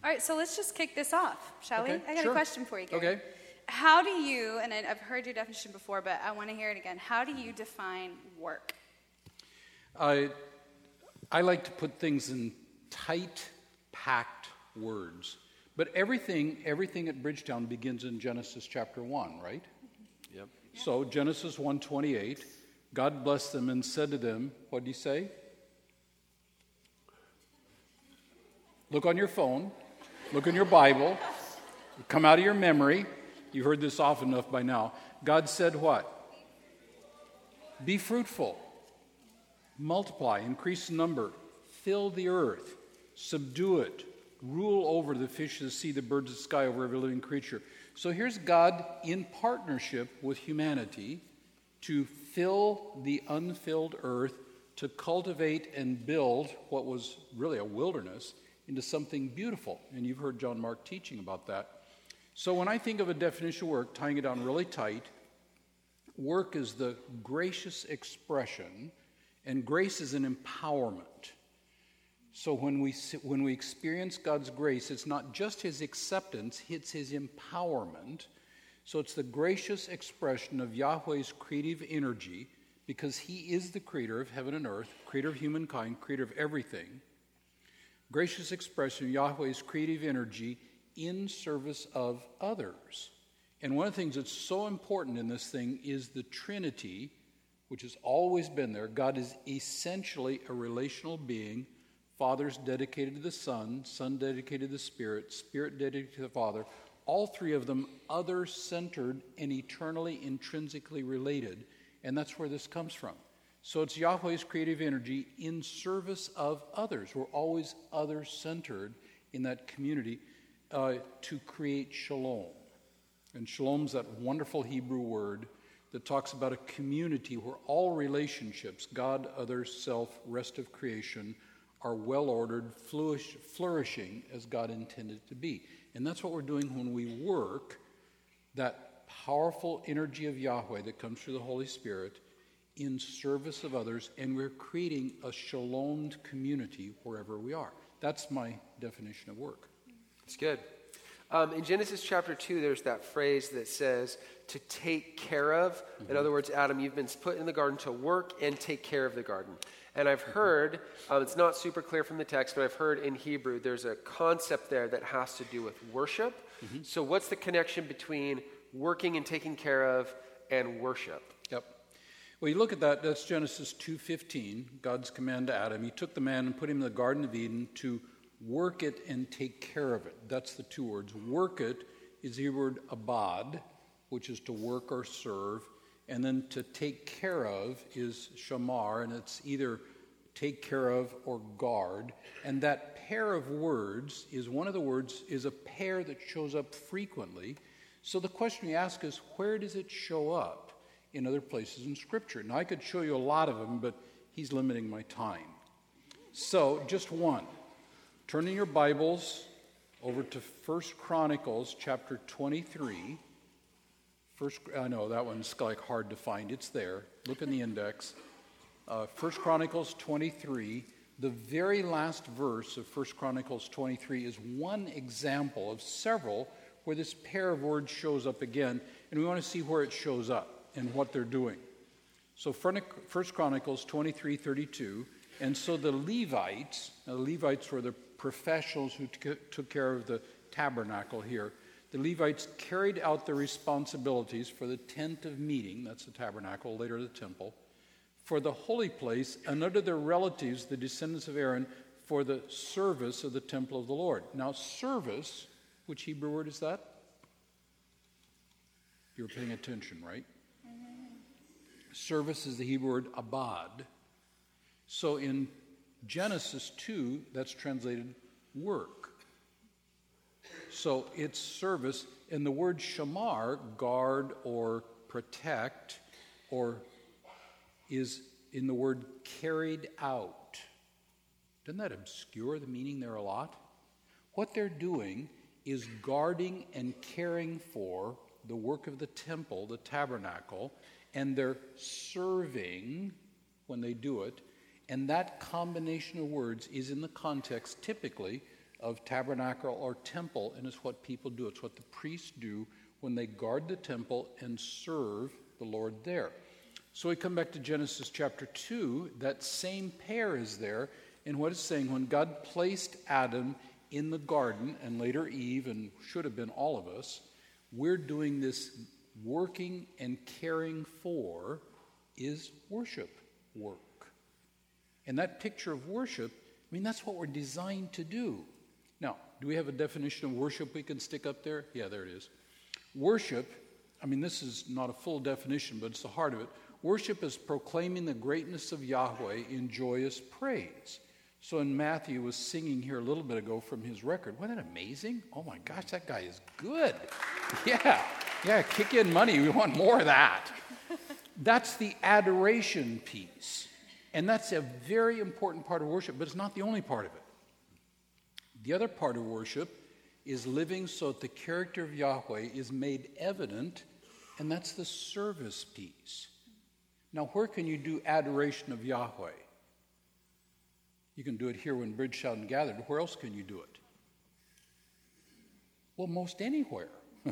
All right, so let's just kick this off, shall we? I got sure. a question for you, Gary. Okay. How do you, and I've heard your definition before, but I want to hear it again. How do you define work? I like to put things in tight, packed words. But everything at Bridgetown begins in Genesis chapter 1, right? Yep. So Genesis 1:28, God blessed them and said to them, what did he say? Look on your phone, look in your Bible, come out of your memory. You've heard this often enough by now. God said what? Be fruitful, multiply, increase in number, fill the earth, subdue it, rule over the fish of the sea, the birds of the sky, over every living creature. So here's God in partnership with humanity to fill the unfilled earth, to cultivate and build what was really a wilderness into something beautiful. And you've heard John Mark teaching about that. So when I think of a definition of work, tying it down really tight, work is the gracious expression, and grace is an empowerment. So when we experience God's grace, it's not just his acceptance, it's his empowerment. So it's the gracious expression of Yahweh's creative energy, because he is the creator of heaven and earth, creator of humankind, creator of everything. Gracious expression of Yahweh's creative energy in service of others. And one of the things that's so important in this thing is the Trinity, which has always been there. God is essentially a relational being. Father's dedicated to the Son, Son dedicated to the Spirit, Spirit dedicated to the Father. All three of them other-centered and eternally intrinsically related. And that's where this comes from. So it's Yahweh's creative energy in service of others. We're always other-centered in that community to create shalom. And shalom's that wonderful Hebrew word that talks about a community where all relationships, God, others, self, rest of creation, are well-ordered, flourishing as God intended to be. And that's what we're doing when we work, that powerful energy of Yahweh that comes through the Holy Spirit in service of others, and we're creating a shalomed community wherever we are. That's my definition of work. It's good. In Genesis chapter 2, there's that phrase that says to take care of. Mm-hmm. In other words, Adam, you've been put in the garden to work and take care of the garden. And I've heard, it's not super clear from the text, but I've heard in Hebrew there's a concept there that has to do with worship. Mm-hmm. So what's the connection between working and taking care of and worship? Yep. Well, you look at that, that's Genesis 2:15, God's command to Adam. He took the man and put him in the Garden of Eden to work it and take care of it. That's the two words. Work it is the word abad, which is to work or serve. And then to take care of is shamar, and it's either take care of or guard. And that pair of words is one of the words, is a pair that shows up frequently. So the question we ask is, where does it show up in other places in Scripture? Now, I could show you a lot of them, but he's limiting my time. So, just one. Turn in your Bibles over to 1 Chronicles chapter 23. I know that one's like hard to find. It's there. Look in the index. 1 Chronicles 23. The very last verse of 1 Chronicles 23 is one example of several where this pair of words shows up again, and we want to see where it shows up and what they're doing. So 1 Chronicles 23:32. And so the Levites, now the Levites were the professionals who took care of the tabernacle here. The Levites carried out their responsibilities for the tent of meeting, that's the tabernacle, later the temple, for the holy place, and under their relatives, the descendants of Aaron, for the service of the temple of the Lord. Now, service, which Hebrew word is that? You're paying attention, right? Service is the Hebrew word abad. So in Genesis 2, that's translated work. So it's service, and the word shamar, guard or protect, or is in the word carried out. Doesn't that obscure the meaning there a lot? What they're doing is guarding and caring for the work of the temple, the tabernacle, and they're serving when they do it. And that combination of words is in the context typically of tabernacle or temple, and it's what people do. It's what the priests do when they guard the temple and serve the Lord there. So we come back to Genesis chapter 2. That same pair is there, and what it's saying, when God placed Adam in the garden, and later Eve, and should have been all of us, we're doing this working and caring for is worship work. And that picture of worship, I mean, that's what we're designed to do. Now, do we have a definition of worship we can stick up there? Yeah, there it is. Worship, I mean, this is not a full definition, but it's the heart of it. Worship is proclaiming the greatness of Yahweh in joyous praise. So in Matthew was singing here a little bit ago from his record. Wasn't that amazing? Oh my gosh, that guy is good. Yeah, kick in money. We want more of that. That's the adoration piece. And that's a very important part of worship, but it's not the only part of it. The other part of worship is living so that the character of Yahweh is made evident, and that's the service piece. Now, where can you do adoration of Yahweh? You can do it here when Bridge Shout and Gathered. Where else can you do it? Well, most anywhere.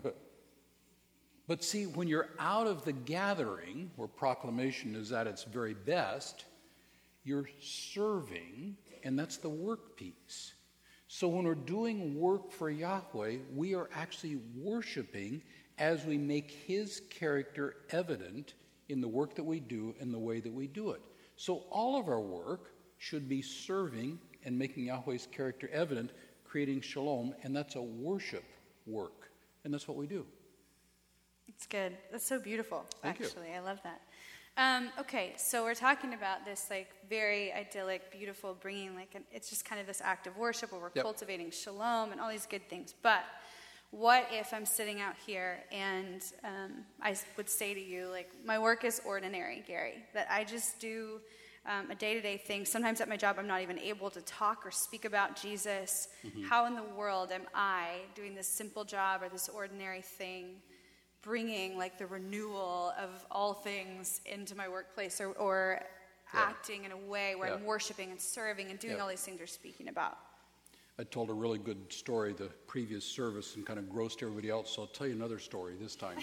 But see, when you're out of the gathering, where proclamation is at its very best, you're serving, and that's the work piece. So when we're doing work for Yahweh, we are actually worshiping as we make his character evident in the work that we do and the way that we do it. So all of our work should be serving and making Yahweh's character evident, creating shalom, and that's a worship work. And that's what we do. It's good. That's so beautiful, Thank you. I love that. Okay, so we're talking about this very idyllic, beautiful, bringing it's just kind of this act of worship where we're cultivating shalom and all these good things. But what if I'm sitting out here and I would say to you, my work is ordinary, Gary, that I just do a day-to-day thing. Sometimes at my job I'm not even able to talk or speak about Jesus. Mm-hmm. How in the world am I doing this simple job or this ordinary thing, bringing the renewal of all things into my workplace or acting in a way where I'm worshiping and serving and doing all these things you're speaking about? I told a really good story the previous service and kind of grossed everybody else, so I'll tell you another story this time.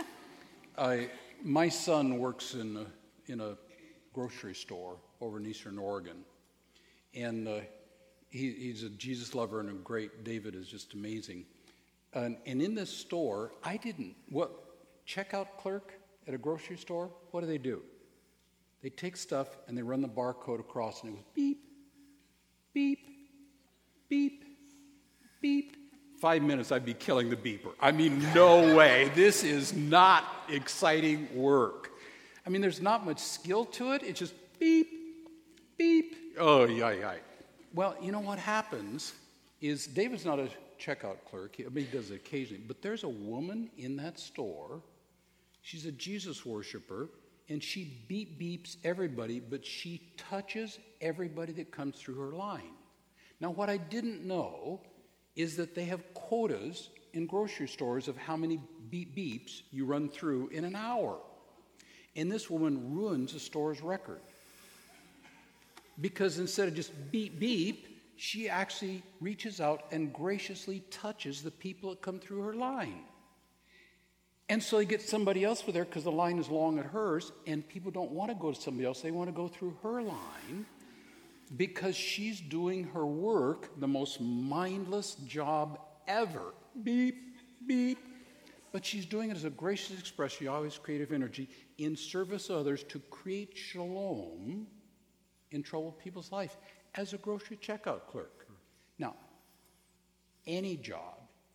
My son works in a grocery store over in Eastern Oregon, and he's a Jesus lover and a great. David is just amazing. And in this store, checkout clerk at a grocery store, what do? They take stuff and they run the barcode across and it goes beep, beep, beep, beep. 5 minutes, I'd be killing the beeper. I mean, no way. This is not exciting work. I mean, there's not much skill to it. It's just beep, beep. Oh, yeah. Well, you know what happens is David's not a checkout clerk. He does it occasionally. But there's a woman in that store. She's a Jesus worshiper, and she beeps everybody, but she touches everybody that comes through her line. Now, what I didn't know is that they have quotas in grocery stores of how many beeps you run through in an hour. And this woman ruins the store's record. Because instead of just beep, beep, she actually reaches out and graciously touches the people that come through her line. And so they get somebody else with her because the line is long at hers, and people don't want to go to somebody else. They want to go through her line because she's doing her work, the most mindless job ever. Beep, beep. But she's doing it as a gracious expression of Yahweh's creative energy in service of others to create shalom in troubled people's life as a grocery checkout clerk. Now, any job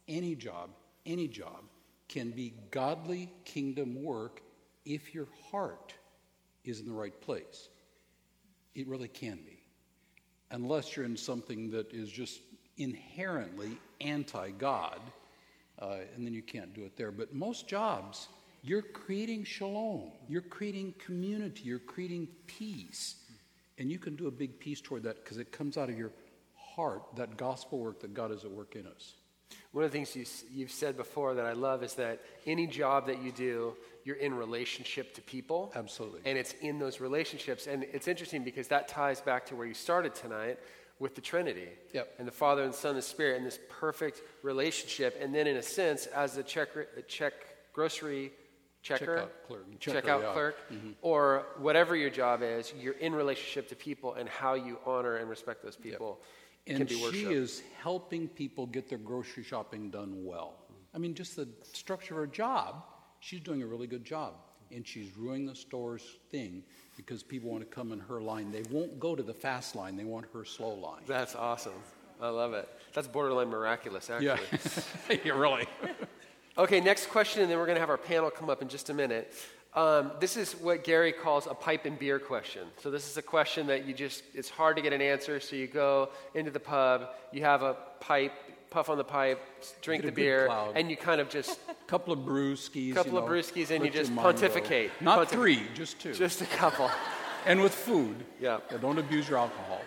can be godly kingdom work if your heart is in the right place. It really can be. Unless you're in something that is just inherently anti-God, and then you can't do it there. But most jobs, you're creating shalom. You're creating community. You're creating peace. And you can do a big piece toward that because it comes out of your heart, that gospel work that God is at work in us. One of the things you've said before that I love is that any job that you do, you're in relationship to people. Absolutely. And it's in those relationships. And it's interesting because that ties back to where you started tonight, with the Trinity. Yep. And the Father and the Son and the Spirit in this perfect relationship. And then in a sense, as the grocery checker, checkout clerk, or whatever your job is, you're in relationship to people, and how you honor and respect those people can And be worship. she is helping people get their grocery shopping done well. I mean, just the structure of her job, she's doing a really good job. And she's ruining the store's thing because people want to come in her line. They won't go to the fast line. They want her slow line. That's awesome. I love it. That's borderline miraculous, actually. Yeah, yeah, really. Okay, next question, and then we're going to have our panel come up in just a minute. This is what Gary calls a pipe and beer question. So this is a question that it's hard to get an answer, so you go into the pub, you have a pipe, puff on the pipe, drink the beer, and you kind of just... couple of brewskis, and you just pontificate. Not three, just two. Just a couple. And with food. Yeah. Don't abuse your alcohol.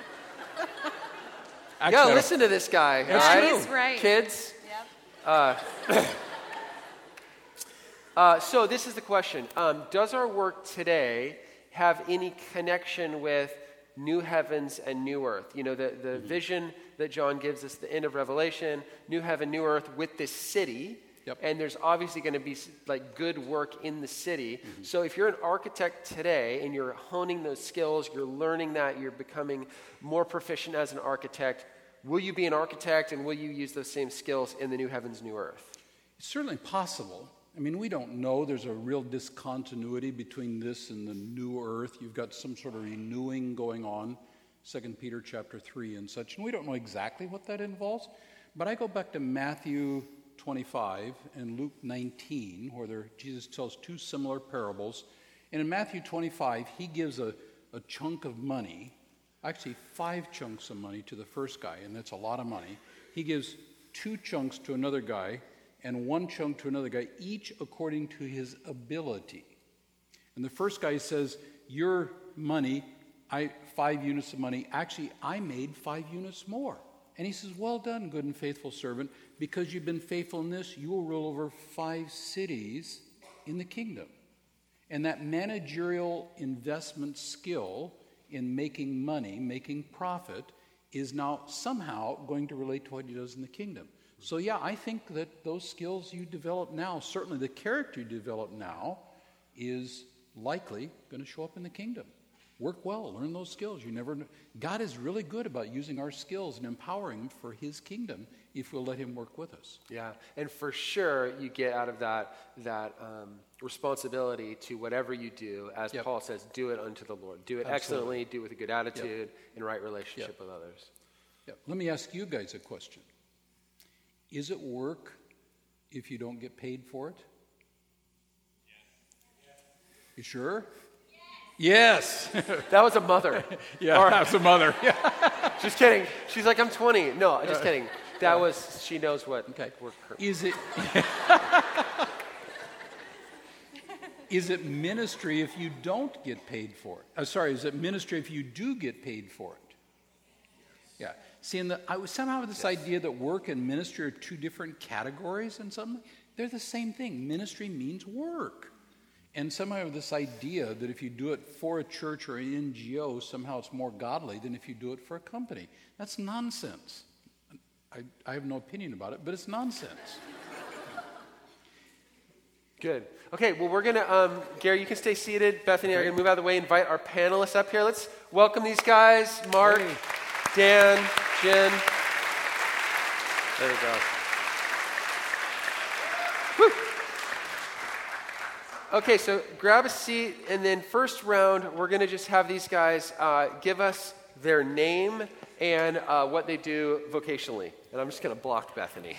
Yeah, listen to this guy. That's right? He's right. Kids? Yep. So this is the question. Does our work today have any connection with new heavens and new earth? You know, the vision that John gives us, the end of Revelation, new heaven, new earth with this city. Yep. And there's obviously going to be like good work in the city. So if you're an architect today and you're honing those skills, you're learning that, you're becoming more proficient as an architect, will you be an architect, and will you use those same skills in the new heavens, new earth? It's certainly possible. I mean, we don't know. There's a real discontinuity between this and the new earth. You've got some sort of renewing going on, 2 Peter chapter 3 and such, and we don't know exactly what that involves. But I go back to Matthew 25 and Luke 19, where Jesus tells two similar parables. And in Matthew 25, he gives a chunk of money, actually 5 chunks of money to the first guy, and that's a lot of money. He gives 2 chunks to another guy and 1 chunk to another guy, each according to his ability. And the first guy says, your money, 5 units of money, actually I made 5 units more. And he says, well done, good and faithful servant. Because you've been faithful in this, you will rule over 5 cities in the kingdom. And that managerial investment skill in making money, making profit, is now somehow going to relate to what he does in the kingdom. So yeah, I think that those skills you develop now, certainly the character you develop now, is likely going to show up in the kingdom. Work well, learn those skills. You never know. God is really good about using our skills and empowering them for his kingdom if we'll let him work with us. Yeah, and for sure you get out of that responsibility to whatever you do, as Paul says, do it unto the Lord. Do it excellently, do it with a good attitude, in right relationship with others. Let me ask you guys a question. Is it work if you don't get paid for it? Yes. You sure? Yes. That was a mother. Yeah, that's a mother. Just kidding. She's like, I'm 20. No, just kidding. That was, she knows what work. Is it is it ministry if you don't get paid for it? Is it ministry if you do get paid for it? Yeah. See, I somehow have this idea that work and ministry are 2 different categories and something. They're the same thing. Ministry means work. And somehow I have this idea that if you do it for a church or an NGO, somehow it's more godly than if you do it for a company. That's nonsense. I have no opinion about it, but it's nonsense. Good. Okay, well, we're going to, Gary, you can stay seated. Bethany, I'm going to move out of the way, invite our panelists up here. Let's welcome these guys, Mark, Dan, Jen. There we go. Whew. Okay, so grab a seat, and then first round, we're going to just have these guys give us their name and what they do vocationally. And I'm just going to block Bethany.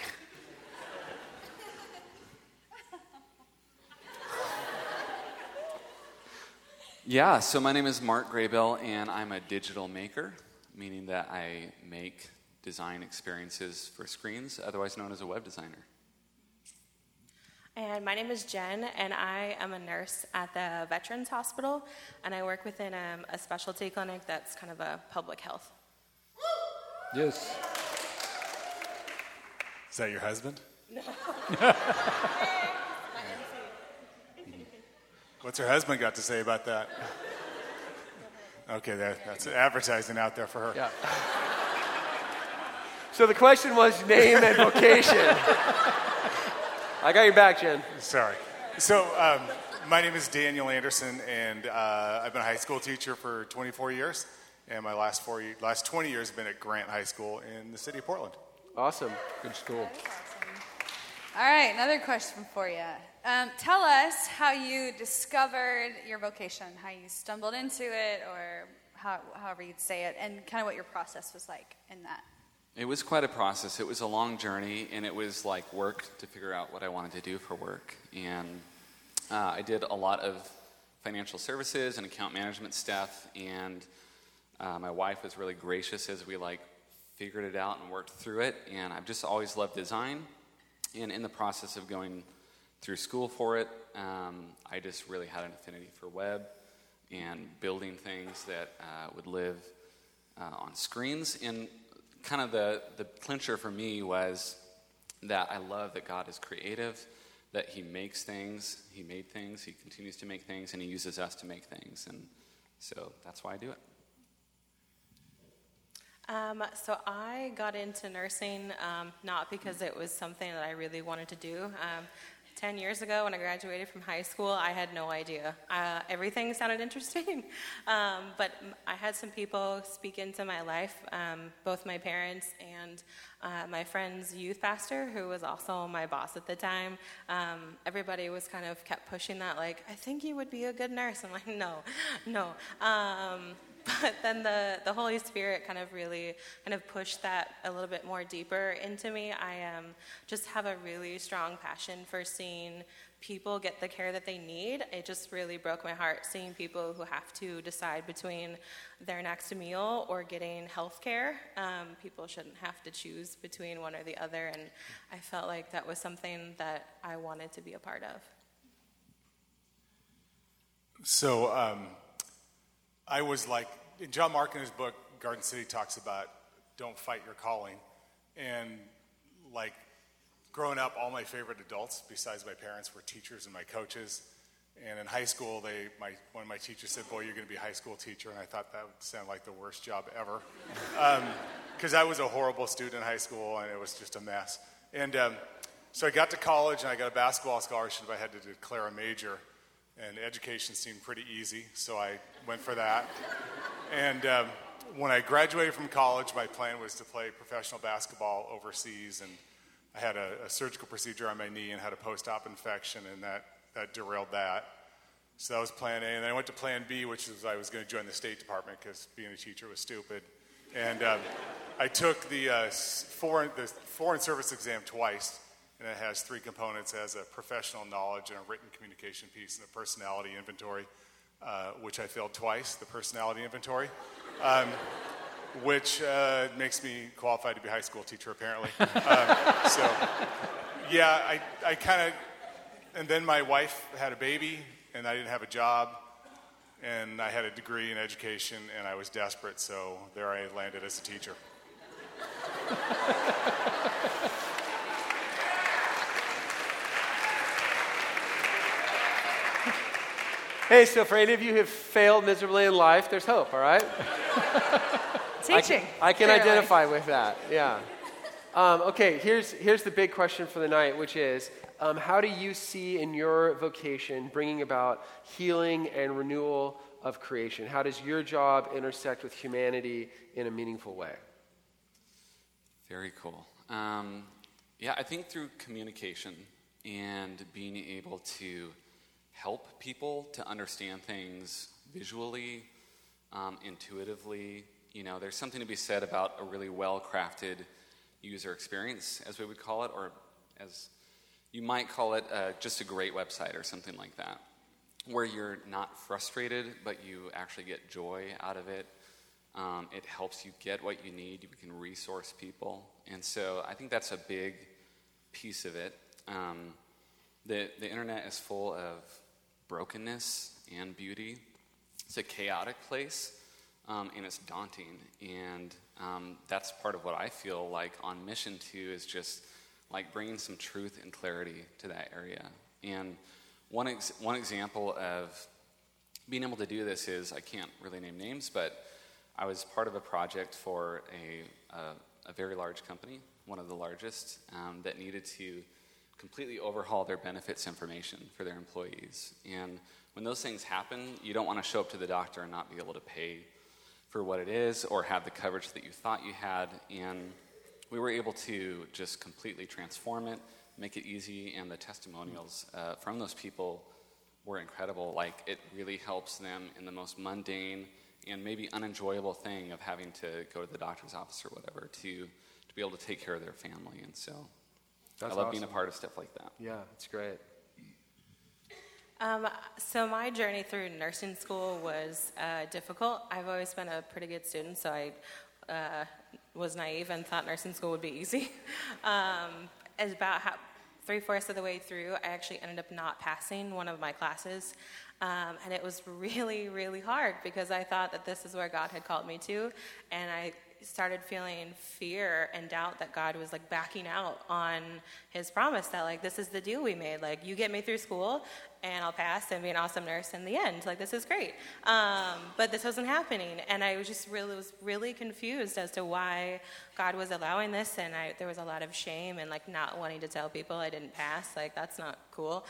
Yeah, so my name is Mark Graybill, and I'm a digital maker, meaning that I make design experiences for screens, otherwise known as a web designer. And my name is Jen, and I am a nurse at the Veterans Hospital, and I work within a specialty clinic that's kind of a public health. Yes. Is that your husband? No. What's her husband got to say about that? Okay, that's advertising out there for her. Yeah. So the question was name and vocation. I got your back, Jen. Sorry. So my name is Daniel Anderson, and I've been a high school teacher for 24 years. And my last 20 years have been at Grant High School in the city of Portland. Awesome. Good school. All right, another question for you. Tell us how you discovered your vocation, how you stumbled into it, or however you'd say it, and kind of what your process was like in that. It was quite a process. It was a long journey, and it was like work to figure out what I wanted to do for work. And I did a lot of financial services and account management stuff, and my wife was really gracious as we figured it out and worked through it. And I've just always loved design. And in the process of going through school for it, I just really had an affinity for web and building things that would live on screens. And kind of the clincher for me was that I love that God is creative, that he makes things, he made things, he continues to make things, and he uses us to make things. And so that's why I do it. So I got into nursing not because it was something that I really wanted to do. 10 years ago when I graduated from high school, I had no idea. Everything sounded interesting, but I had some people speak into my life, both my parents and my friend's youth pastor, who was also my boss at the time. Everybody was kind of kept pushing that, I think you would be a good nurse. I'm like, no. But then the Holy Spirit kind of really pushed that a little bit more deeper into me. I just have a really strong passion for seeing people get the care that they need. It just really broke my heart seeing people who have to decide between their next meal or getting health care. People shouldn't have to choose between one or the other, and I felt like that was something that I wanted to be a part of. So I was in John Mark in his book, Garden City, talks about don't fight your calling. And growing up, all my favorite adults, besides my parents, were teachers and my coaches. And in high school, one of my teachers said, boy, you're going to be a high school teacher. And I thought that would sound like the worst job ever. Because I was a horrible student in high school, and it was just a mess. And so I got to college, and I got a basketball scholarship. I had to declare a major. And education seemed pretty easy, so I went for that. And when I graduated from college, my plan was to play professional basketball overseas, and I had a surgical procedure on my knee and had a post-op infection, and that derailed that. So that was plan A, and then I went to plan B, which was I was going to join the State Department because being a teacher was stupid. And I took the foreign service exam twice. And it has 3 components. It has a professional knowledge and a written communication piece and a personality inventory, which I failed twice, the personality inventory, which makes me qualified to be a high school teacher, apparently. I kind of, and then my wife had a baby, and I didn't have a job, and I had a degree in education, and I was desperate, so there I landed as a teacher. Hey, so for any of you who have failed miserably in life, there's hope, all right? Teaching. I can clearly. identify with that, yeah. Okay, here's the big question for the night, which is, how do you see in your vocation bringing about healing and renewal of creation? How does your job intersect with humanity in a meaningful way? Very cool. I think through communication and being able to help people to understand things visually, intuitively. There's something to be said about a really well-crafted user experience, as we would call it, or as you might call it, just a great website or something like that, where you're not frustrated, but you actually get joy out of it. It helps you get what you need. You can resource people. And so I think that's a big piece of it. The internet is full of brokenness and beauty. It's a chaotic place, and it's daunting. And that's part of what I feel like on mission to is just bringing some truth and clarity to that area. And one example of being able to do this is, I can't really name names, but I was part of a project for a very large company, one of the largest, that needed to completely overhaul their benefits information for their employees. And when those things happen, you don't want to show up to the doctor and not be able to pay for what it is or have the coverage that you thought you had. And we were able to just completely transform it, make it easy, and the testimonials from those people were incredible. Like, it really helps them in the most mundane and maybe unenjoyable thing of having to go to the doctor's office or whatever to be able to take care of their family. And so That's I love awesome. being a part of stuff like that. Yeah, it's great. So my journey through nursing school was difficult. I've always been a pretty good student, so I was naive and thought nursing school would be easy. As about 3/4 of the way through, I actually ended up not passing one of my classes. And it was really, really hard because I thought that this is where God had called me to. And I started feeling fear and doubt that God was like backing out on his promise that like, this is the deal we made. Like, you get me through school and I'll pass and be an awesome nurse in the end. Like, this is great. But this wasn't happening. And I was just really confused as to why God was allowing this. And there was a lot of shame and like not wanting to tell people I didn't pass. Like, that's not cool.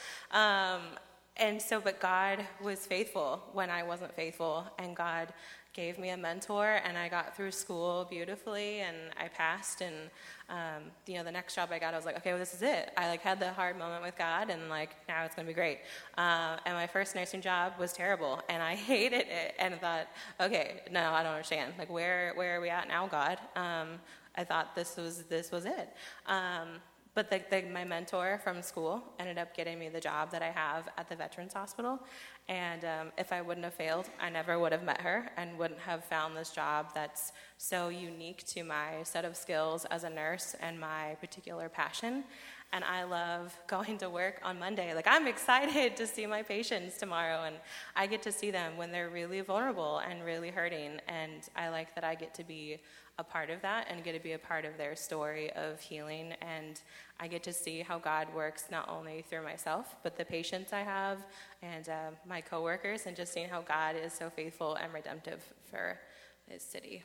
But God was faithful when I wasn't faithful, and God gave me a mentor, and I got through school beautifully, and I passed, and, the next job I got, I was like, okay, well, this is it. I, had the hard moment with God, and, now it's going to be great. And my first nursing job was terrible, and I hated it, and I thought, okay, no, I don't understand. Where are we at now, God? I thought this was it. But my mentor from school ended up getting me the job that I have at the Veterans Hospital. And if I wouldn't have failed, I never would have met her and wouldn't have found this job that's so unique to my set of skills as a nurse and my particular passion. And I love going to work on Monday. I'm excited to see my patients tomorrow, and I get to see them when they're really vulnerable and really hurting. And I like that I get to be a part of that and get to be a part of their story of healing. And I get to see how God works not only through myself, but the patients I have and my coworkers, and just seeing how God is so faithful and redemptive for his city.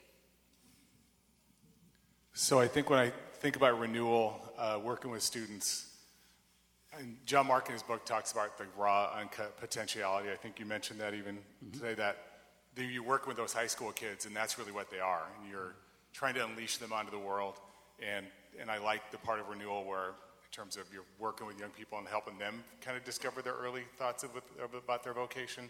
So I think when I think about renewal, working with students, and John Mark in his book talks about the raw, uncut potentiality. I think you mentioned that even today, that you work with those high school kids, and that's really what they are. And you're trying to unleash them onto the world. And I like the part of renewal where, in terms of you're working with young people and helping them kind of discover their early thoughts about their vocation.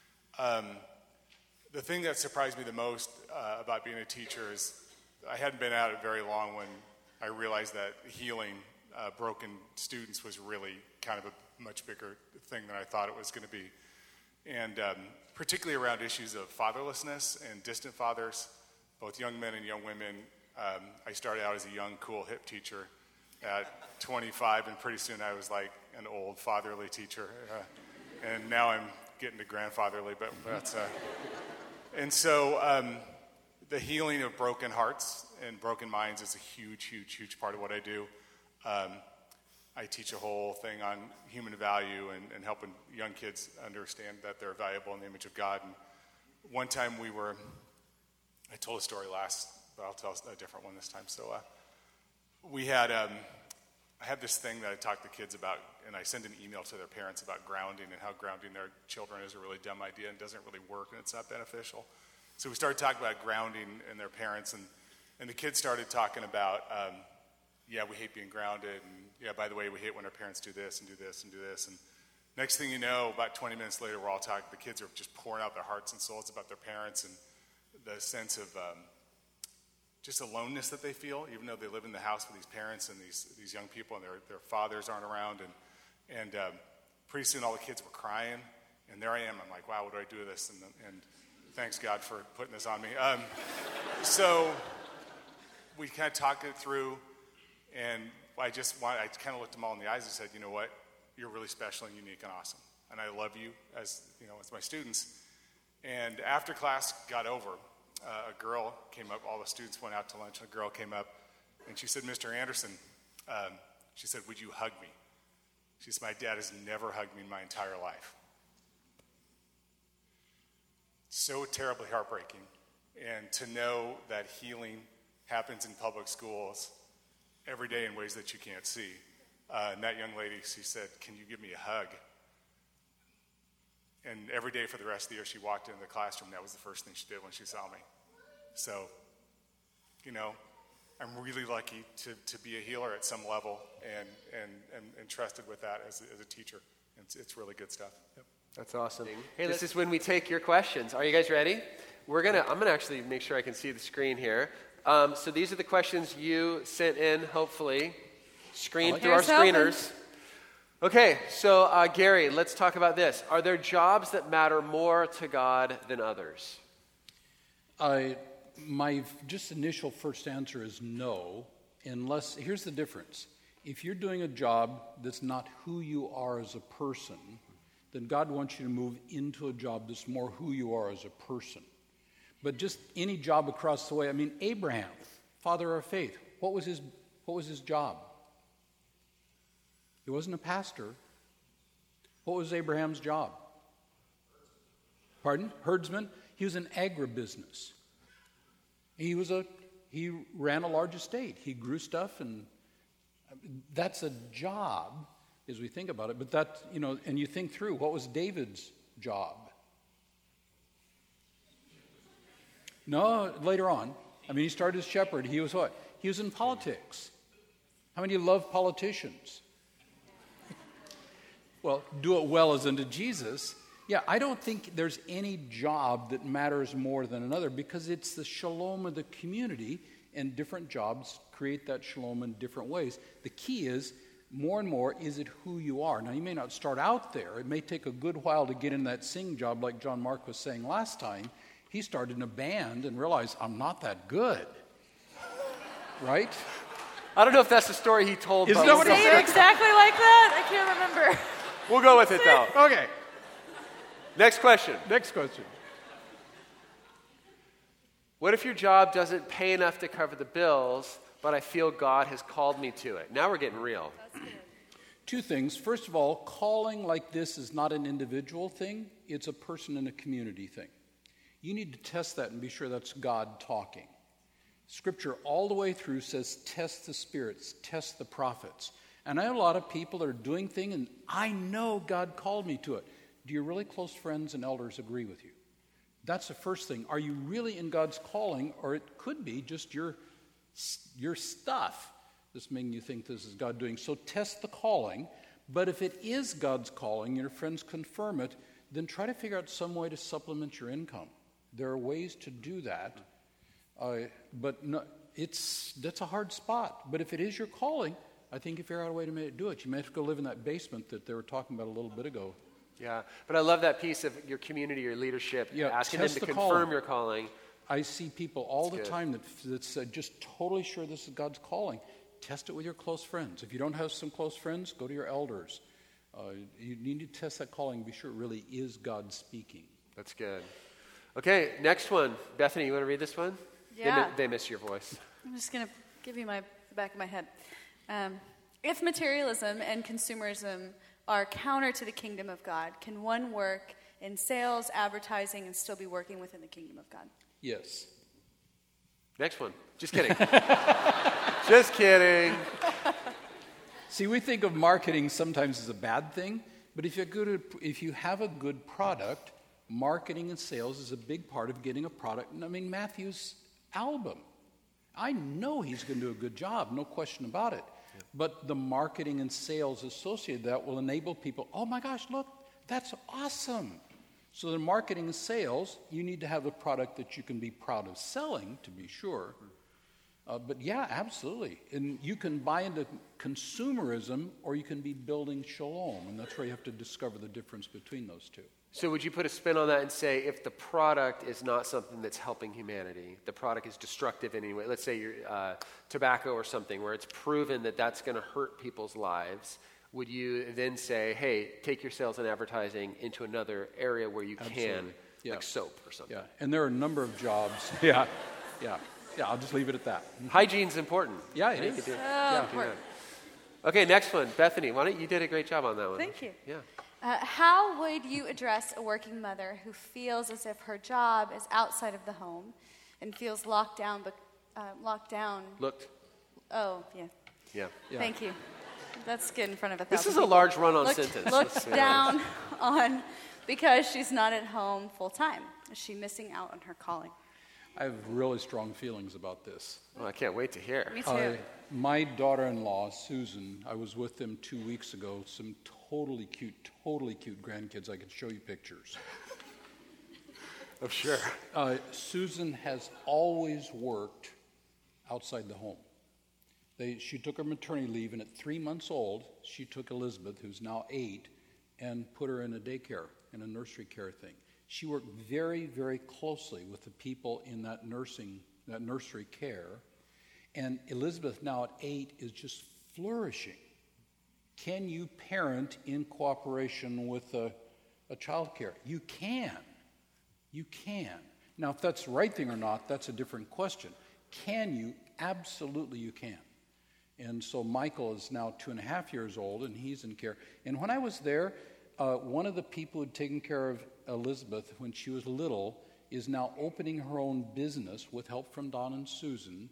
The thing that surprised me the most about being a teacher is I hadn't been at it very long when I realized that healing broken students was really kind of a much bigger thing than I thought it was going to be. And particularly around issues of fatherlessness and distant fathers, both young men and young women. I started out as a young, cool, hip teacher at 25, and pretty soon I was like an old fatherly teacher. And now I'm getting to grandfatherly, but that's... And so the healing of broken hearts and broken minds is a huge, huge, huge part of what I do. I teach a whole thing on human value and helping young kids understand that they're valuable in the image of God. And one time I told a story last, but I'll tell a different one this time. So we had, I had this thing that I talk to kids about, and I send an email to their parents about grounding and how grounding their children is a really dumb idea and doesn't really work and it's not beneficial. So we started talking about grounding and their parents, and the kids started talking about, we hate being grounded, and by the way, we hate when our parents do this and do this and do this. And next thing you know, about 20 minutes later, we're all talking, the kids are just pouring out their hearts and souls about their parents and the sense of just aloneness that they feel, even though they live in the house with these parents and these young people, and their fathers aren't around. And pretty soon all the kids were crying, and there I am. I'm like, wow, what do I do with this? And thanks, God, for putting this on me. So we kind of talked it through, and I kind of looked them all in the eyes and said, you know what? You're really special and unique and awesome. And I love you as my students. And after class got over, a girl came up. All the students went out to lunch, and a girl came up, and she said, Mr. Anderson, she said, would you hug me? She said, my dad has never hugged me in my entire life. So terribly heartbreaking. And to know that healing happens in public schools every day in ways that you can't see. And that young lady, she said, "Can you give me a hug?" And every day for the rest of the year, she walked into the classroom. That was the first thing she did when she saw me. So, I'm really lucky to be a healer at some level and trusted with that as a teacher. It's really good stuff. Yep. That's awesome. Hey, this is when we take your questions. Are you guys ready? I'm gonna actually make sure I can see the screen here. So these are the questions you sent in, hopefully, screened through our screeners. Okay, so Gary, let's talk about this. Are there jobs that matter more to God than others? My just initial first answer is no, unless, here's the difference. If you're doing a job that's not who you are as a person, then God wants you to move into a job that's more who you are as a person. But just any job across the way, Abraham, father of faith, what was his job? He wasn't a pastor. What was Abraham's job? Pardon? Herdsman? He was in agribusiness. He ran a large estate. He grew stuff, and that's a job as we think about it. But that, and you think through, what was David's job? No, later on. He started as shepherd. He was what? He was in politics. How many of you love politicians? Well, do it well as unto Jesus. Yeah, I don't think there's any job that matters more than another because it's the shalom of the community, and different jobs create that shalom in different ways. The key is, more and more, is it who you are? Now, you may not start out there. It may take a good while to get in that sing job like John Mark was saying last time. He started in a band and realized, I'm not that good. Right? I don't know if that's the story he told. Is that what he said? Exactly like that? I can't remember. We'll go with it, though. Okay. Next question. What if your job doesn't pay enough to cover the bills, but I feel God has called me to it? Now we're getting real. Two things. First of all, calling like this is not an individual thing. It's a person and a community thing. You need to test that and be sure that's God talking. Scripture all the way through says, test the spirits, test the prophets. And I know a lot of people that are doing things, and I know God called me to it. Do your really close friends and elders agree with you? That's the first thing. Are you really in God's calling, or it could be just your stuff that's making you think this is God doing. So test the calling, but if it is God's calling, your friends confirm it, then try to figure out some way to supplement your income. There are ways to do that, but no, that's a hard spot. But if it is your calling, I think if you figure out a way to do it, you may have to go live in that basement that they were talking about a little bit ago. Yeah, but I love that piece of your community, your leadership, asking them to confirm your calling. I see people all the time that's just totally sure this is God's calling. Test it with your close friends. If you don't have some close friends, go to your elders. You need to test that calling and be sure it really is God speaking. That's good. Okay, next one. Bethany, you want to read this one? Yeah. They miss your voice. I'm just going to give you the back of my head. If materialism and consumerism are counter to the kingdom of God, can one work in sales, advertising, and still be working within the kingdom of God? Yes. Next one. Just kidding. Just kidding. See, we think of marketing sometimes as a bad thing, but if you have a good product, marketing and sales is a big part of getting a product. Matthew's album. I know he's going to do a good job, no question about it. Yeah. But the marketing and sales associated with that will enable people, oh my gosh, look, that's awesome. So the marketing and sales, you need to have a product that you can be proud of selling, to be sure. But yeah, absolutely. And you can buy into consumerism, or you can be building shalom. And that's where you have to discover the difference between those two. So would you put a spin on that and say if the product is not something that's helping humanity, the product is destructive in any way, let's say you're tobacco or something where it's proven that that's going to hurt people's lives, would you then say, hey, take your sales and advertising into another area where you can, like soap or something? Yeah, and there are a number of jobs. Yeah, I'll just leave it at that. Hygiene's important. Yeah, it is. Important. Okay, next one. Bethany, you did a great job on that one. Thank you. Yeah. How would you address a working mother who feels as if her job is outside of the home and feels locked down locked down. Looked. Oh, yeah. Yeah. Thank you. That's good in front of 1,000 This is a people. large run-on sentence. Looked down on because she's not at home full time. Is she missing out on her calling? I have really strong feelings about this. Oh, I can't wait to hear. Me too. My daughter-in-law, Susan, I was with them 2 weeks ago. Some totally cute grandkids. I could show you pictures. I'm sure. Susan has always worked outside the home. She took her maternity leave, and at 3 months old, she took Elizabeth, who's now 8, and put her in a daycare, in a nursery care thing. She worked very, very closely with the people in that nursery care, and Elizabeth, now at 8, is just flourishing. Can you parent in cooperation with a child care? You can. You can. Now, if that's the right thing or not, that's a different question. Can you? Absolutely you can. And so Michael is now 2.5 years old, and he's in care. And when I was there, one of the people who'd taken care of Elizabeth when she was little is now opening her own business with help from Don and Susan.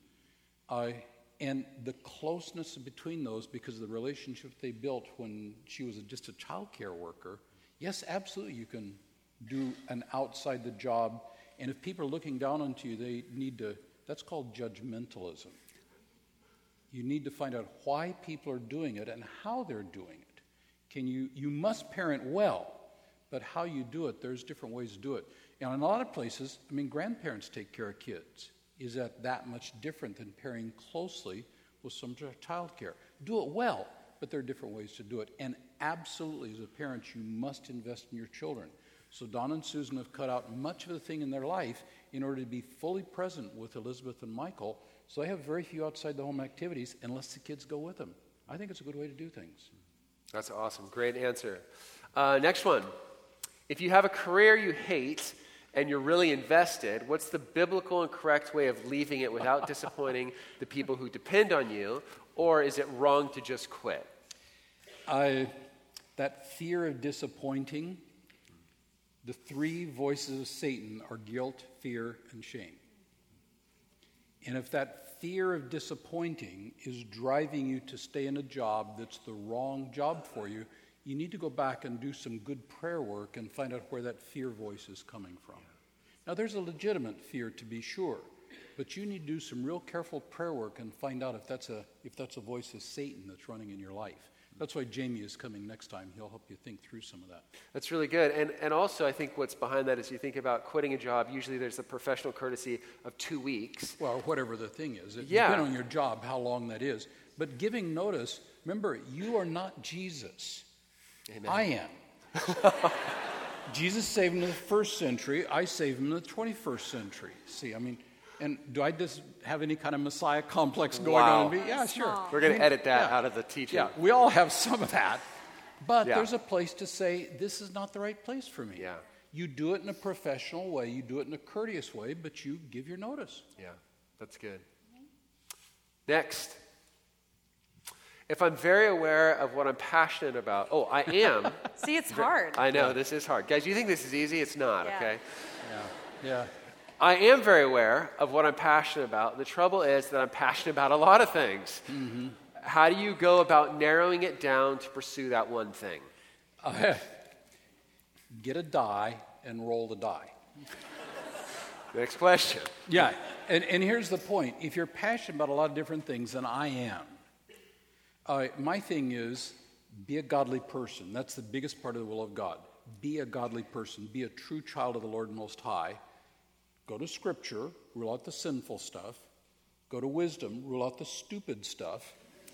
And the closeness between those, because of the relationship they built when she was just a child care worker, yes, absolutely you can do an outside the job. And if people are looking down onto you, they need to, that's called judgmentalism. You need to find out why people are doing it and how they're doing it. You must parent well, but how you do it, there's different ways to do it. And in a lot of places, grandparents take care of kids. Is that much different than pairing closely with some child care? Do it well, but there are different ways to do it. And absolutely, as a parent, you must invest in your children. So Don and Susan have cut out much of the thing in their life in order to be fully present with Elizabeth and Michael. So they have very few outside the home activities unless the kids go with them. I think it's a good way to do things. That's awesome. Great answer. Next one. If you have a career you hate and you're really invested, what's the biblical and correct way of leaving it without disappointing the people who depend on you? Or is it wrong to just quit? That fear of disappointing, the 3 voices of Satan are guilt, fear, and shame. And if that fear of disappointing is driving you to stay in a job that's the wrong job for you, you need to go back and do some good prayer work and find out where that fear voice is coming from. Now, there's a legitimate fear, to be sure, but you need to do some real careful prayer work and find out if that's a voice of Satan that's running in your life. That's why Jamie is coming next time. He'll help you think through some of that. That's really good. And also, I think what's behind that is you think about quitting a job, usually there's the professional courtesy of 2 weeks. Well, whatever the thing is. It depends on your job, how long that is. But giving notice, remember, you are not Jesus. Amen. I am. Jesus saved him in the 1st century. I saved him in the 21st century. See, and do I just have any kind of Messiah complex going on? Yeah, sure. We're going to edit that out of the teaching. Yeah, we all have some of that. But Yeah. there's a place to say, this is not the right place for me. Yeah. You do it in a professional way. You do it in a courteous way, but you give your notice. Yeah, that's good. Next. If I'm very aware of what I'm passionate about, I am. See, it's hard. I know, this is hard. Guys, you think this is easy? It's not, Yeah. okay? Yeah. I am very aware of what I'm passionate about. The trouble is that I'm passionate about a lot of things. Mm-hmm. How do you go about narrowing it down to pursue that one thing? Get a die and roll the die. Next question. Yeah, and here's the point. If you're passionate about a lot of different things, and I am, my thing is be a godly person. That's the biggest part of the will of God. Be a godly person. Be a true child of the Lord Most High. Go to Scripture, rule out the sinful stuff. Go to wisdom, rule out the stupid stuff.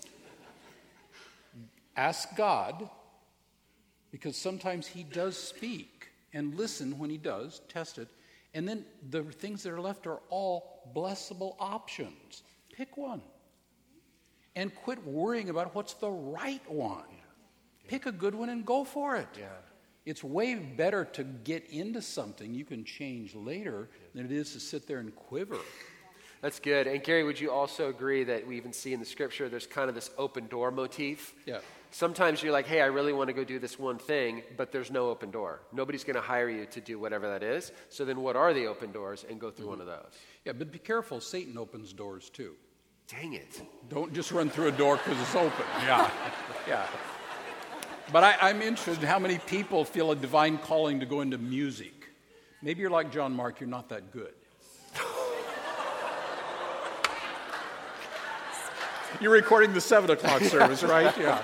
Ask God, because sometimes He does speak, and listen when He does, test it. And then the things that are left are all blessable options. Pick one. And quit worrying about what's the right one. Pick a good one and go for it. Yeah. It's way better to get into something you can change later than it is to sit there and quiver. That's good. And Gary, would you also agree that we even see in the scripture there's kind of this open door motif? Yeah. Sometimes you're like, hey, I really want to go do this one thing, but there's no open door. Nobody's going to hire you to do whatever that is. So then what are the open doors? And go through one of those. Yeah, but be careful. Satan opens doors too. Dang it. Don't just run through a door because it's open. Yeah. Yeah. But I'm interested in how many people feel a divine calling to go into music. Maybe you're like John Mark, you're not that good. You're recording the 7 o'clock service, right? Yeah.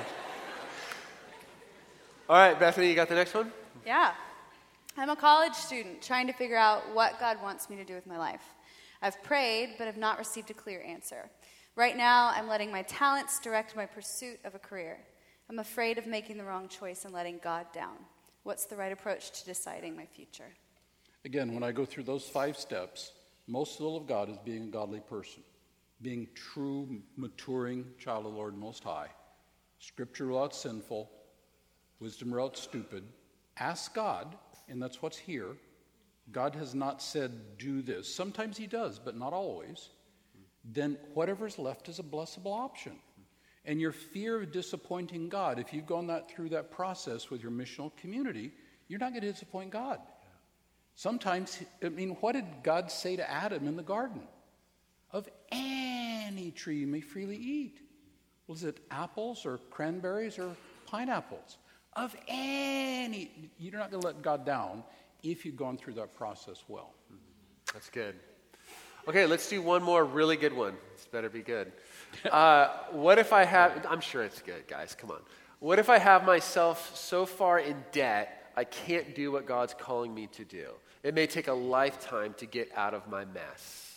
All right, Bethany, you got the next one? Yeah. I'm a college student trying to figure out what God wants me to do with my life. I've prayed, but have not received a clear answer. Right now, I'm letting my talents direct my pursuit of a career. I'm afraid of making the wrong choice and letting God down. What's the right approach to deciding my future? Again, when I go through those 5 steps, most of the will of God is being a godly person, being true, maturing child of the Lord Most High, scripture without sinful, wisdom without stupid. Ask God, and that's what's here. God has not said, do this. Sometimes he does, but not always. Then whatever's left is a blessable option. And your fear of disappointing God, if you've gone through that process with your missional community, you're not going to disappoint God. Sometimes, what did God say to Adam in the garden? Of any tree you may freely eat. Was it apples or cranberries or pineapples? Of any. You're not going to let God down if you've gone through that process well. That's good. Okay, let's do one more really good one. This better be good. What if I have, I'm sure it's good, guys, come on. What if I have myself so far in debt, I can't do what God's calling me to do? It may take a lifetime to get out of my mess.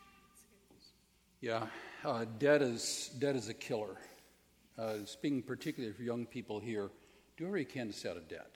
Yeah, debt is a killer. Speaking particularly for young people here, do whatever you can to stay out of debt.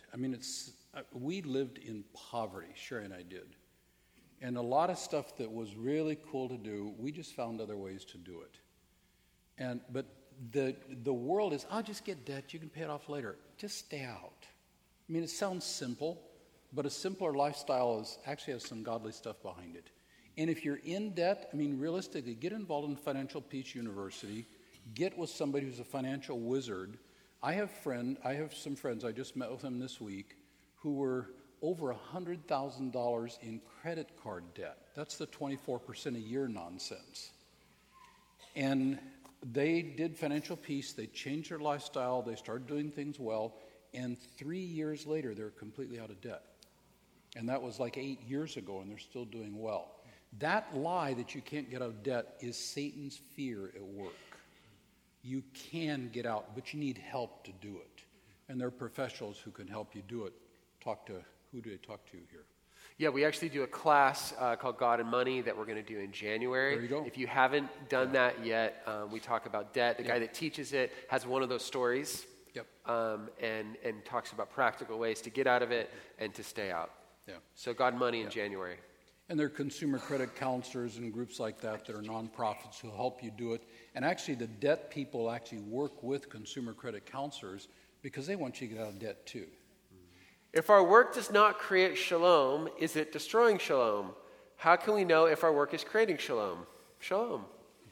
We lived in poverty, Sherry and I did. And a lot of stuff that was really cool to do, we just found other ways to do it. But the world is, just get debt, you can pay it off later. Just stay out. It sounds simple, but a simpler lifestyle actually has some godly stuff behind it. And if you're in debt, realistically, get involved in Financial Peace University. Get with somebody who's a financial wizard. I have some friends, I just met with them this week, who were over $100,000 in credit card debt. That's the 24% a year nonsense. And they did Financial Peace. They changed their lifestyle. They started doing things well. And 3 years later, they're completely out of debt. And that was like 8 years ago, and they're still doing well. That lie that you can't get out of debt is Satan's fear at work. You can get out, but you need help to do it. And there are professionals who can help you do it. Who do I talk to here? Yeah, we actually do a class called God and Money that we're going to do in January. There you go. If you haven't done that yet, we talk about debt. The guy that teaches it has one of those stories. Yep. And talks about practical ways to get out of it and to stay out. Yeah. So God and Money in January. And there are consumer credit counselors and groups like that are nonprofits who help you do it. And actually, the debt people actually work with consumer credit counselors because they want you to get out of debt too. If our work does not create shalom, is it destroying shalom? How can we know if our work is creating shalom? Shalom.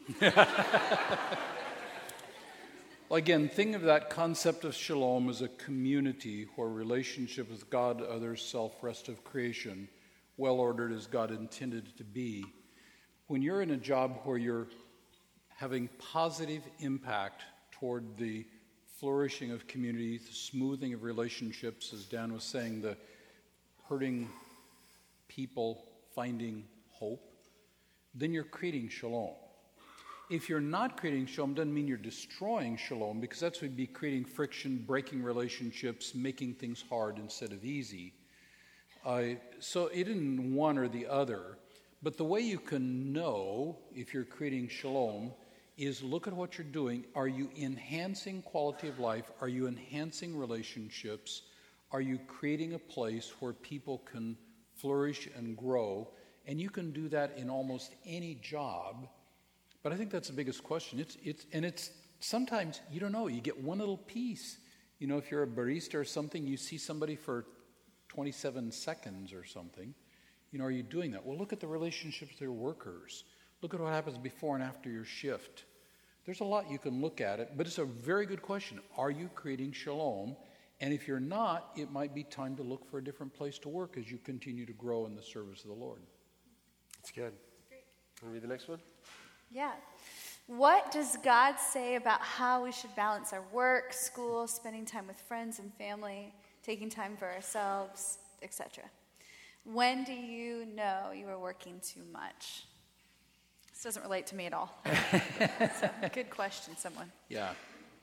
Well, again, think of that concept of shalom as a community where relationship with God, others, self, rest of creation, well-ordered as God intended it to be. When you're in a job where you're having positive impact toward the flourishing of communities, the smoothing of relationships, as Dan was saying, the hurting people finding hope, then you're creating shalom. If you're not creating shalom, doesn't mean you're destroying shalom, because that's would be creating friction, breaking relationships, making things hard instead of easy. So it isn't one or the other. But the way you can know if you're creating shalom is look at what you're doing. Are you enhancing quality of life? Are you enhancing relationships? Are you creating a place where people can flourish and grow? And you can do that in almost any job. But I think that's the biggest question. It's sometimes you don't know. You get one little piece. If you're a barista or something, you see somebody for 27 seconds or something. Are you doing that? Well, look at the relationships with your workers. Look at what happens before and after your shift. There's a lot you can look at it, but it's a very good question. Are you creating shalom? And if you're not, it might be time to look for a different place to work as you continue to grow in the service of the Lord. That's good. Great. Want to read the next one? Yeah. What does God say about how we should balance our work, school, spending time with friends and family, taking time for ourselves, etc.? When do you know you are working too much? This doesn't relate to me at all. So, good question, someone. Yeah.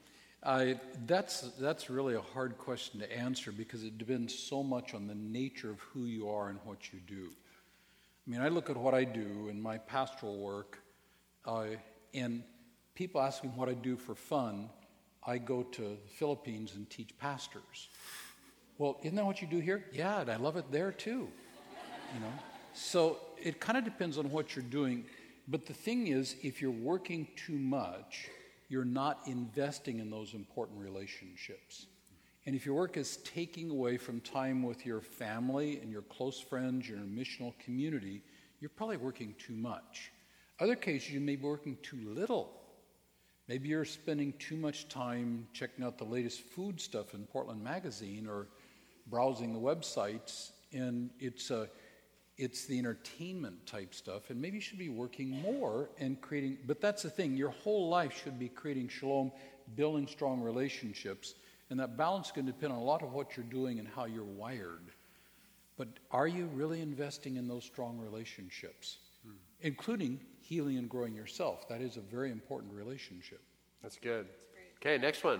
That's really a hard question to answer because it depends so much on the nature of who you are and what you do. I mean, I look at what I do in my pastoral work, and people ask me what I do for fun. I go to the Philippines and teach pastors. Well, isn't that what you do here? Yeah, and I love it there too. So it kind of depends on what you're doing. But the thing is, if you're working too much, you're not investing in those important relationships. And if your work is taking away from time with your family and your close friends, your missional community, you're probably working too much. Other cases, you may be working too little. Maybe you're spending too much time checking out the latest food stuff in Portland Magazine or browsing the websites, and it's the entertainment type stuff, and maybe you should be working more and creating, but that's the thing, your whole life should be creating shalom, building strong relationships, and that balance can depend on a lot of what you're doing and how you're wired. But are you really investing in those strong relationships, including healing and growing yourself? That is a very important relationship. That's good. Okay, next one.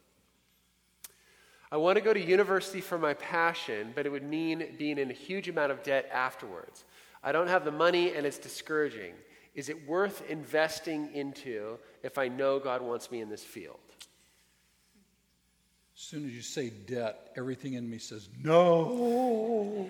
I want to go to university for my passion, but it would mean being in a huge amount of debt afterwards. I don't have the money and it's discouraging. Is it worth investing into if I know God wants me in this field? As soon as you say debt, everything in me says, no.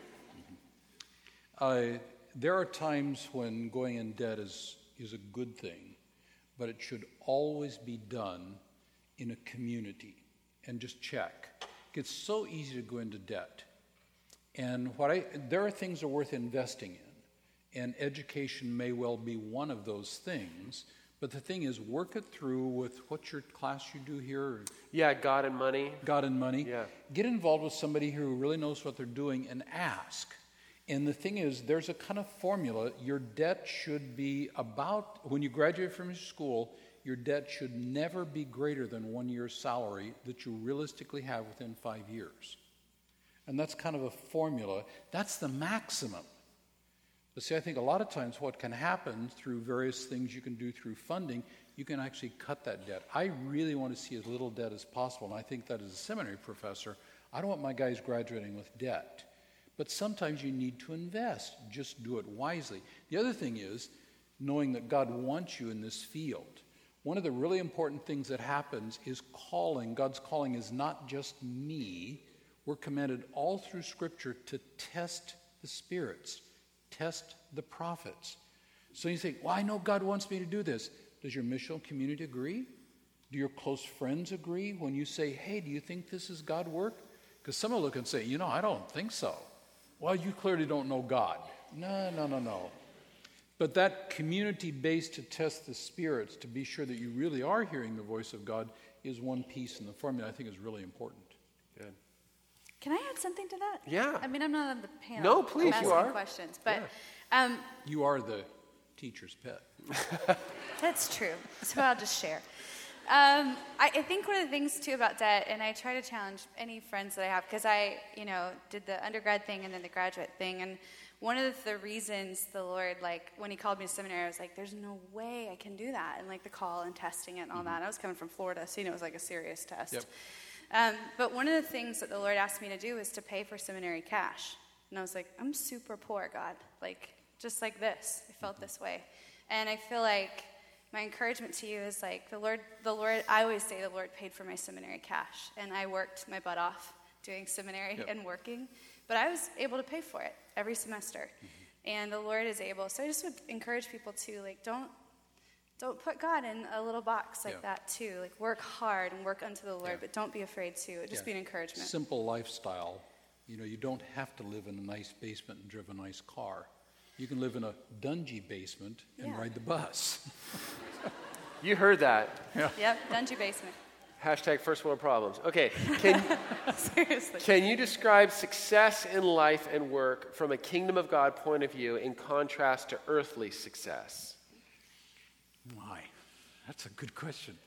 There are times when going in debt is a good thing, but it should always be done in a community. And just check. It's so easy to go into debt. And there are things that are worth investing in. And education may well be one of those things. But the thing is, work it through with what's your class you do here? Yeah, God and Money. God and Money. Yeah. Get involved with somebody who really knows what they're doing and ask. And the thing is, there's a kind of formula. Your debt should be about, when you graduate from your school, your debt should never be greater than 1 year's salary that you realistically have within 5 years. And that's kind of a formula. That's the maximum. But see, I think a lot of times what can happen through various things you can do through funding, you can actually cut that debt. I really want to see as little debt as possible, and I think that as a seminary professor, I don't want my guys graduating with debt. But sometimes you need to invest. Just do it wisely. The other thing is knowing that God wants you in this field. One of the really important things that happens is calling. God's calling is not just me. We're commanded all through Scripture to test the spirits, test the prophets. So you think, well, I know God wants me to do this. Does your missional community agree? Do your close friends agree when you say, hey, do you think this is God work? Because some will look and say, I don't think so. Well, you clearly don't know God. No. But that community-based to test the spirits, to be sure that you really are hearing the voice of God, is one piece in the formula I think is really important. Good. Can I add something to that? Yeah. I mean, I'm not on the panel. No, please, I'm you are. questions, but You are the teacher's pet. That's true. So I'll just share. I think one of the things, too, about debt, and I try to challenge any friends that I have, because I, did the undergrad thing and then the graduate thing, and one of the reasons the Lord, when he called me to seminary, I was like, there's no way I can do that, and, the call and testing it and all that. I was coming from Florida, so, it was, a serious test. Yep. But one of the things that the Lord asked me to do was to pay for seminary cash. And I was like, I'm super poor, God. Just like this. I felt this way. And I feel like my encouragement to you is, the Lord, I always say the Lord paid for my seminary cash. And I worked my butt off doing seminary and working. But I was able to pay for it every semester. And the Lord is able. So I just would encourage people to, don't put God in a little box like that, too. Work hard and work unto the Lord, but don't be afraid to. Just be an encouragement. Simple lifestyle. You don't have to live in a nice basement and drive a nice car. You can live in a dungy basement and Yeah. ride the bus. You heard that. Yep, dungeon basement. Hashtag first world problems. Okay, Seriously. can you describe success in life and work from a kingdom of God point of view in contrast to earthly success? My, that's a good question.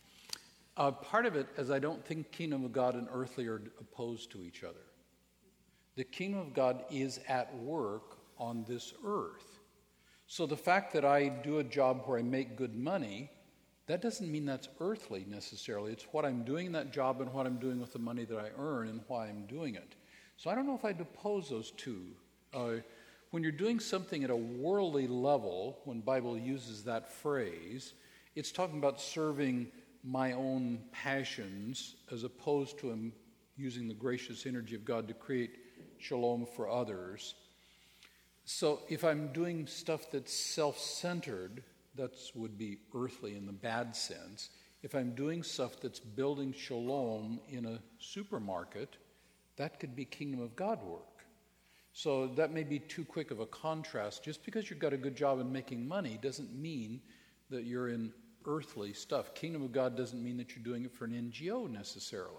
Part of it is I don't think kingdom of God and earthly are opposed to each other. The kingdom of God is at work on this earth. So the fact that I do a job where I make good money, that doesn't mean that's earthly necessarily. It's what I'm doing in that job and what I'm doing with the money that I earn and why I'm doing it. So I don't know if I'd oppose those two. When you're doing something at a worldly level, when the Bible uses that phrase, it's talking about serving my own passions as opposed to using the gracious energy of God to create shalom for others. So if I'm doing stuff that's self-centered, that would be earthly in the bad sense. If I'm doing stuff that's building shalom in a supermarket, that could be kingdom of God work. So that may be too quick of a contrast. Just because you've got a good job in making money doesn't mean that you're in earthly stuff. Kingdom of God doesn't mean that you're doing it for an NGO necessarily.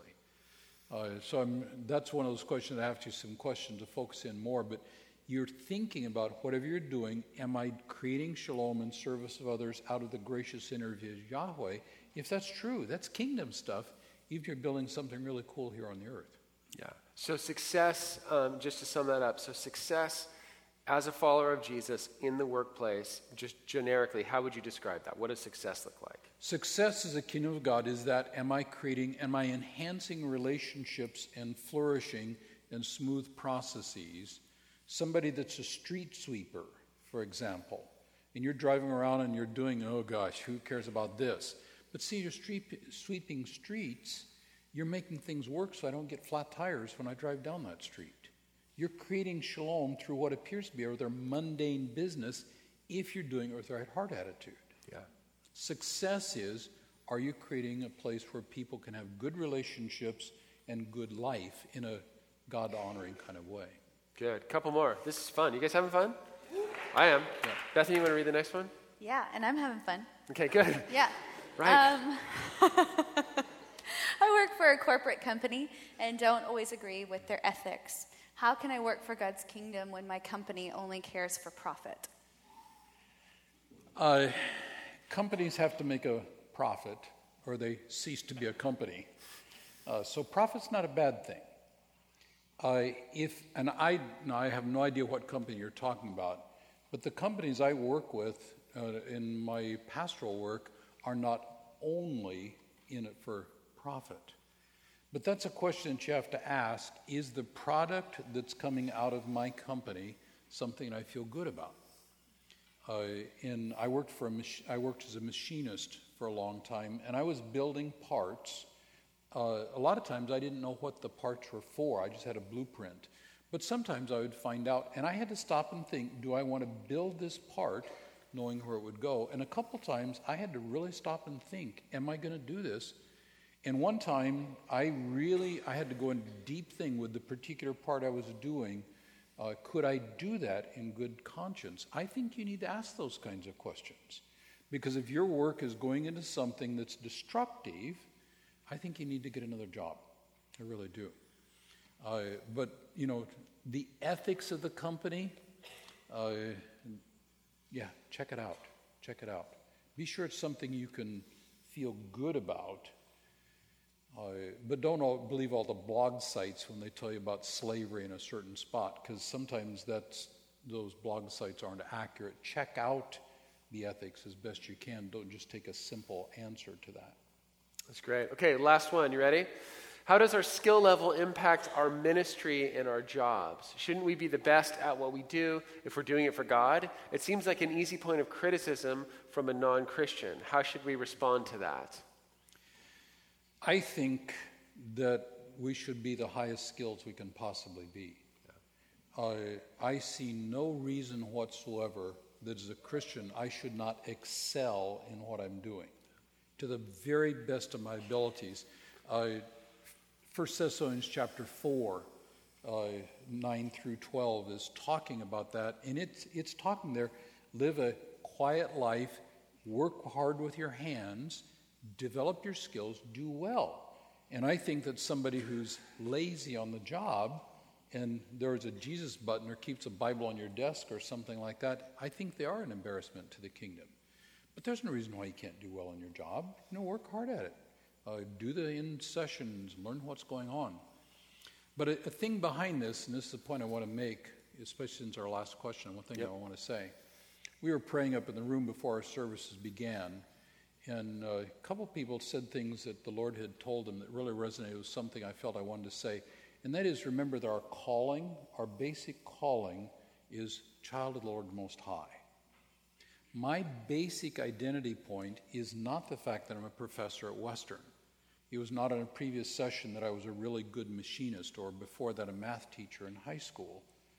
That's one of those questions I have to some questions to focus in more, but you're thinking about whatever you're doing, am I creating shalom in service of others out of the gracious energy of Yahweh? If that's true, that's kingdom stuff, even if you're building something really cool here on the earth. Yeah. So success, just to sum that up, so success as a follower of Jesus in the workplace, just generically, how would you describe that? What does success look like? Success as a kingdom of God is that am I enhancing relationships and flourishing and smooth processes? Somebody that's a street sweeper, for example, and you're driving around and you're doing, oh gosh, who cares about this? But see, you're sweeping streets, you're making things work so I don't get flat tires when I drive down that street. You're creating shalom through what appears to be a rather mundane business if you're doing it with the right heart attitude. Yeah. Success is, are you creating a place where people can have good relationships and good life in a God-honoring kind of way? Good. Couple more. This is fun. You guys having fun? I am. Yeah. Bethany, you want to read the next one? Yeah, and I'm having fun. Okay, good. Yeah. Right. I work for a corporate company and don't always agree with their ethics. How can I work for God's kingdom when my company only cares for profit? Companies have to make a profit or they cease to be a company. So profit's not a bad thing. I have no idea what company you're talking about, but the companies I work with in my pastoral work are not only in it for profit. But that's a question that you have to ask, is the product that's coming out of my company something I feel good about? I worked as a machinist for a long time, and I was building parts. A lot of times I didn't know what the parts were for. I just had a blueprint. But sometimes I would find out, and I had to stop and think, do I want to build this part knowing where it would go? And a couple times I had to really stop and think, am I going to do this? And one time I had to go into deep thing with the particular part I was doing. Could I do that in good conscience? I think you need to ask those kinds of questions. Because if your work is going into something that's destructive, I think you need to get another job. I really do. But, the ethics of the company, check it out. Check it out. Be sure it's something you can feel good about. But don't believe all the blog sites when they tell you about slavery in a certain spot, because sometimes those blog sites aren't accurate. Check out the ethics as best you can. Don't just take a simple answer to that. That's great. Okay, last one. You ready? How does our skill level impact our ministry and our jobs? Shouldn't we be the best at what we do if we're doing it for God? It seems like an easy point of criticism from a non-Christian. How should we respond to that? I think that we should be the highest skills we can possibly be. I see no reason whatsoever that as a Christian I should not excel in what I'm doing to the very best of my abilities. 1 Thessalonians chapter 4 9 through 12 is talking about that. And it's talking there, live a quiet life, work hard with your hands, develop your skills, do well. And I think that somebody who's lazy on the job and there's a Jesus button or keeps a Bible on your desk or something like that, I think they are an embarrassment to the kingdom. But there's no reason why you can't do well in your job. Work hard at it. Do the in-sessions, learn what's going on. But a thing behind this, and this is the point I want to make, especially since our last question, one thing I want to say. We were praying up in the room before our services began, and a couple people said things that the Lord had told them that really resonated with something I felt I wanted to say. And that is, remember that our calling, our basic calling, is child of the Lord Most High. My basic identity point is not the fact that I'm a professor at Western. It was not in a previous session that I was a really good machinist, or before that a math teacher in high school.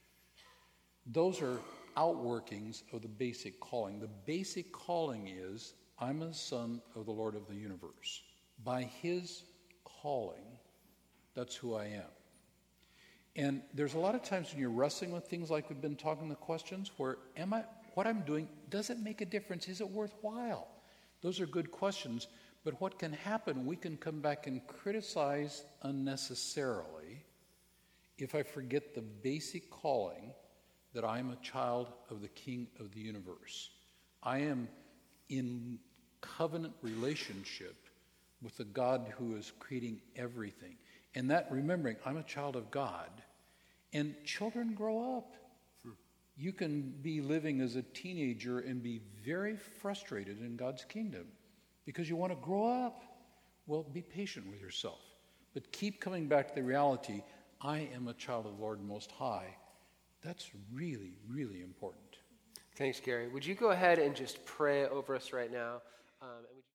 Those are outworkings of the basic calling. The basic calling is, I'm a son of the Lord of the universe. By his calling, that's who I am. And there's a lot of times when you're wrestling with things like we've been talking the questions, where what I'm doing, does it make a difference? Is it worthwhile? Those are good questions. But what can happen, we can come back and criticize unnecessarily if I forget the basic calling that I'm a child of the King of the universe. I am in covenant relationship with the God who is creating everything. And that, remembering, I'm a child of God. And children grow up. You can be living as a teenager and be very frustrated in God's kingdom because you want to grow up. Well, be patient with yourself. But keep coming back to the reality, I am a child of the Lord Most High. That's really, really important. Thanks, Gary. Would you go ahead and just pray over us right now?